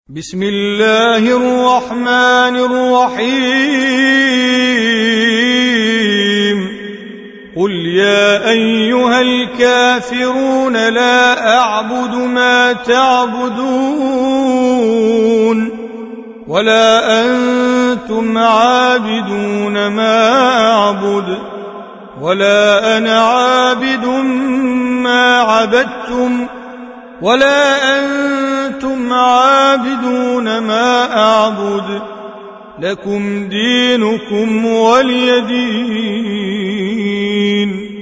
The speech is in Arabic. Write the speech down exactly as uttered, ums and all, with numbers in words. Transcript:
بسم الله الرحمن الرحيم قل يا أيها الكافرون لا أعبد ما تعبدون ولا أنتم عابدون ما أعبد ولا أنا عابد ما عبدتم ولا أنتم عابدون ما أعبد لكم دينكم ولي دين.